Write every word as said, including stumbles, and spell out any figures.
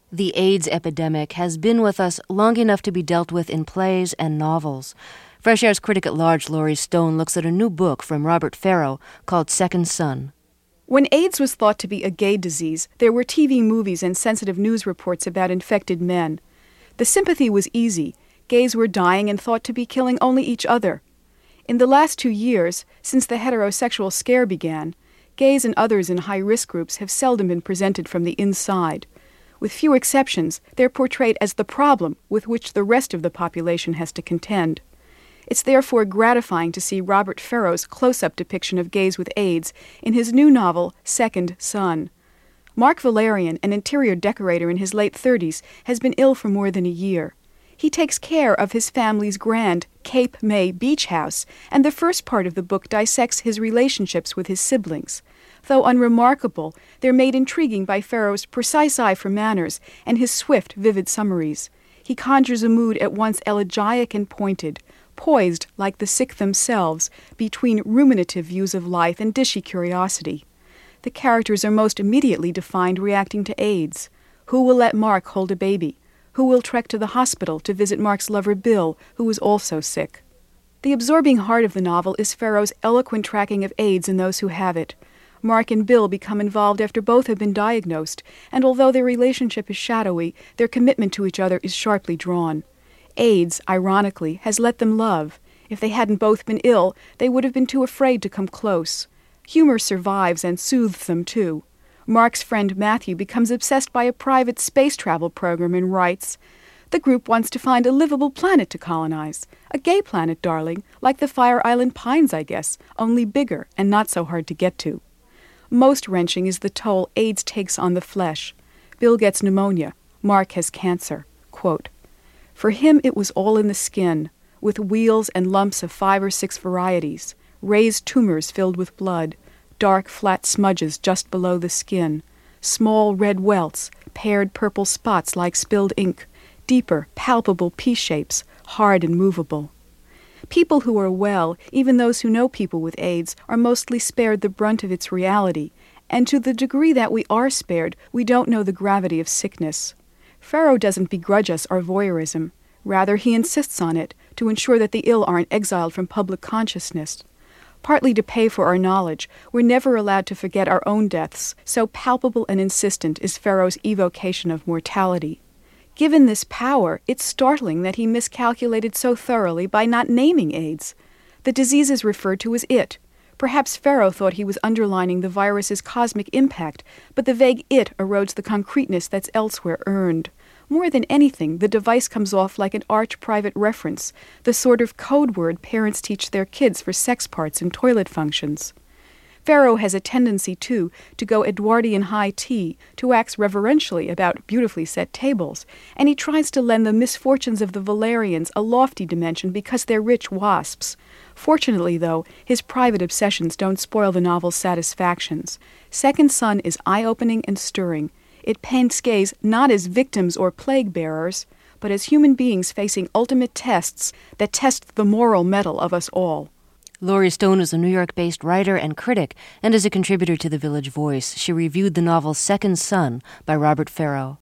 The AIDS epidemic has been with us long enough to be dealt with in plays and novels. Fresh Air's critic-at-large Laurie Stone looks at a new book from Robert Farrow called Second Son. When AIDS was thought to be a gay disease, there were T V movies and sensitive news reports about infected men. The sympathy was easy. Gays were dying and thought to be killing only each other. In the last two years, since the heterosexual scare began, gays and others in high-risk groups have seldom been presented from the inside. With few exceptions, they're portrayed as the problem with which the rest of the population has to contend. It's therefore gratifying to see Robert Farrow's close-up depiction of gays with AIDS in his new novel, Second Son. Mark Valerian, an interior decorator in his late thirties, has been ill for more than a year. He takes care of his family's grand Cape May beach house, and the first part of the book dissects his relationships with his siblings. Though unremarkable, they're made intriguing by Farrow's precise eye for manners and his swift, vivid summaries. He conjures a mood at once elegiac and pointed, poised like the sick themselves between ruminative views of life and dishy curiosity. The characters are most immediately defined reacting to AIDS. Who will let Mark hold a baby? Who will trek to the hospital to visit Mark's lover Bill, who is also sick? The absorbing heart of the novel is Farrow's eloquent tracking of AIDS in those who have it. Mark and Bill become involved after both have been diagnosed, and although their relationship is shadowy, their commitment to each other is sharply drawn. AIDS, ironically, has let them love. If they hadn't both been ill, they would have been too afraid to come close. Humor survives and soothes them, too. Mark's friend Matthew becomes obsessed by a private space travel program and writes, "The group wants to find a livable planet to colonize. A gay planet, darling, like the Fire Island Pines, I guess, only bigger and not so hard to get to." Most wrenching is the toll AIDS takes on the flesh. Bill gets pneumonia. Mark has cancer. Quote, "For him it was all in the skin, with wheals and lumps of five or six varieties, raised tumors filled with blood, dark flat smudges just below the skin, small red welts, paired purple spots like spilled ink, deeper, palpable pea-shapes, hard and movable." People who are well, even those who know people with AIDS, are mostly spared the brunt of its reality, and to the degree that we are spared, we don't know the gravity of sickness. Farrow doesn't begrudge us our voyeurism. Rather, he insists on it, to ensure that the ill aren't exiled from public consciousness. Partly to pay for our knowledge, we're never allowed to forget our own deaths, so palpable and insistent is Farrow's evocation of mortality. Given this power, it's startling that he miscalculated so thoroughly by not naming AIDS. The disease is referred to as it. Perhaps Farrow thought he was underlining the virus's cosmic impact, but the vague it erodes the concreteness that's elsewhere earned. More than anything, the device comes off like an arch-private reference, the sort of code word parents teach their kids for sex parts and toilet functions. Farrow has a tendency, too, to go Edwardian high tea, to wax reverentially about beautifully set tables, and he tries to lend the misfortunes of the Valerians a lofty dimension because they're rich wasps. Fortunately, though, his private obsessions don't spoil the novel's satisfactions. Second Son is eye-opening and stirring. It paints gays not as victims or plague-bearers, but as human beings facing ultimate tests that test the moral mettle of us all. Laurie Stone is a New York-based writer and critic and is a contributor to The Village Voice. She reviewed the novel Second Son by Robert Farrow.